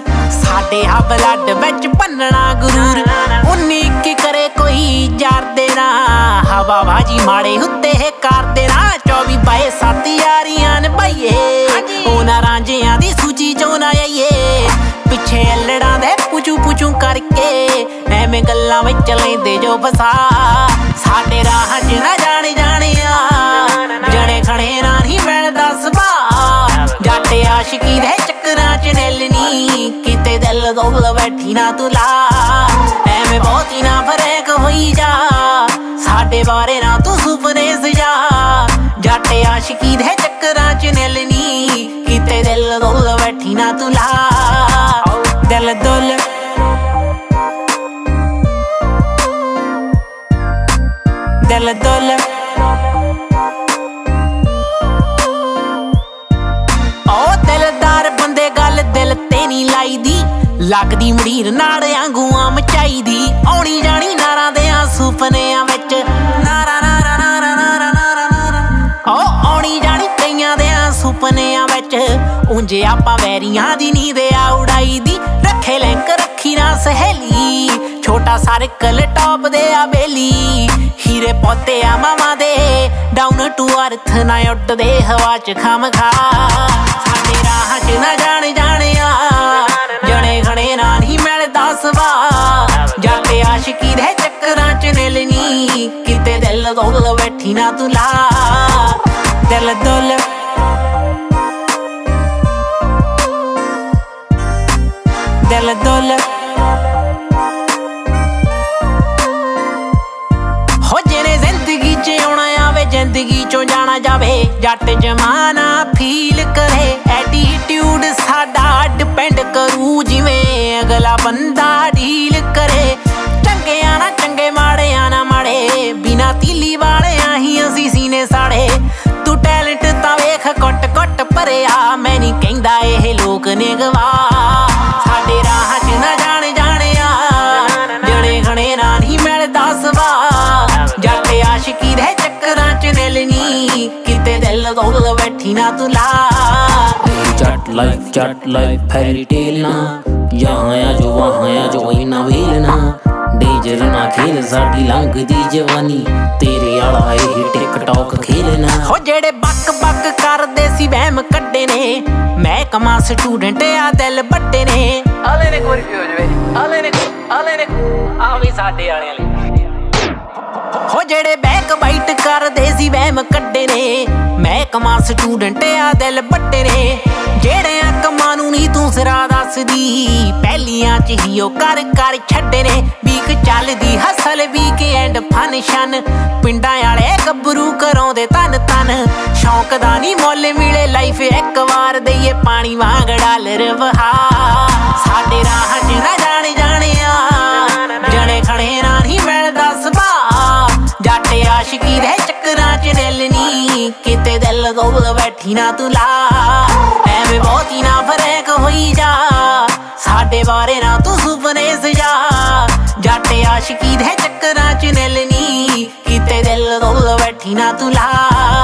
साडे हा blood which भन्नना गुरूर 19 करे कोई यार देना हवाबाजी माड़े उत्ते कर देना 24/7 यारियां निभाइए उन्हां रांझियां दी सूची चों ना आइए पिछे अल्लड़ां दे पुचू पुचू करके एवें गल्लां विच लैंदे जो फसा साडे राह च ना जाने जानिया जने खड़े ना नहीं मिलदा सुभा जट आशिकी दे चक्करां च निलनी किते दिल दोल बैठी ना तू ला एवें बहुती ना फर्क होई जा साडे बारे ना तू सुपने सजा जट आशिकी दे चक्करां च निलनी किते दिल दोल बैठी ना तू ला दिल दोल दिल दोल ओ दिलदार बंदे गल दिल ते नहीं लाई दी लगदी मड़ीर नाड़ आंगूआं मचाई दी आउणी जानी नारां दे सुपनियां विच नारा नारा नारा नारा नारा नारा ओ आउणी जानी कईयां दे सुपनियां विच उंजे आपां वैरियां दी नींद आ उड़ाई दी रखे लिंक रखी ना सहेली छोटा सर्कल टॉप दे आ बेली हीरे पोते आ मामा दे डाउन टू अर्थ ना उड्डदे हवा च खामखा साडे राह च ना जाने जानिया जने खड़े ना नहीं मिलदा सवा जट आशिकी दे चक्करां च निलनी किते दिल दोल बैठी ना तू ला दिल दोल दिल दोल हो जिने जिंदगी च आउणा आवे जिंदगी चों जाना जावे जट जमाना फील करे एटीट्यूड साडा डिपेंड करू जिवें अगला बंदा डील करे चंगियां ना चंगे माड़ियां ना माड़े बिना तीली वालियां ही असीं सीने साड़े तू टैलेंट तां वेख कुट कुट भरिया मैं नहीं कहंदा इह लोक ने गवा साडे राह च ना जाने जानिया जने खड़े ना नहीं मिलदा सवा जट आशिकी दे चक्करां च निलनी किते दिल दोल बैठी ना तू ला जट लाइफ फेरी टेल ना यहाँ आ जो वहाँ आ जो इना वेल ना डेंजर ना खेल साडी लंघदी जवानी तेरे आला एह टिकटॉक खेलना हो जेड़े बक बक करदे सी वहम कड्डे ने मैं कमा स्टूडेंट आ दिल बड्डे ने आले ने कोई हो जवे आले ने आवे साडे वालियां ले हो जेड़े बैक बाइट करदे सी वहम कड्डे ने मैं कमा स्टूडेंट आ दिल बड्डे ने जेड़े कमां नूं नी तू सिरा दसदी पहलियां च ही ओ कर कर छड्डे ने बीक चलदी हसल वीक एंड फंक्शन पिंडां वाले गब्बरू कराउंदे तन तन शौक दा नी मुੱਲ मिले लाइफ एक वार दईए पानी वांग डालर वहा साडे राह च ना जाने जानिया जने खड़े ना नहीं मिलदा सभा जट आशिकी दे चक्करां च निलनी किते दिल दोल बैठी ना तू ला एवें बहुती ना फर्क होई जा साडे बारे ना तू सुपने सजा जट आशिकी दे चक्करां च निलनी किते दिल दोल बैठी ना तू ला